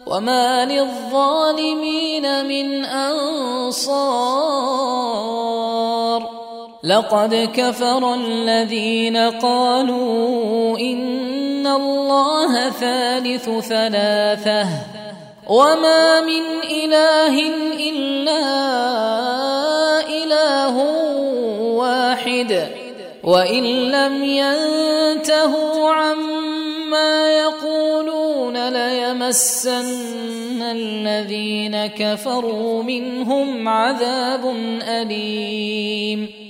وما للظالمين من أنصار لقد كفر الذين قالوا إن الله ثالث ثلاثة وما من إله إلا إله واحد وإن لم ينتهوا عما يقولون ليمسن الذين كفروا منهم عذاب أليم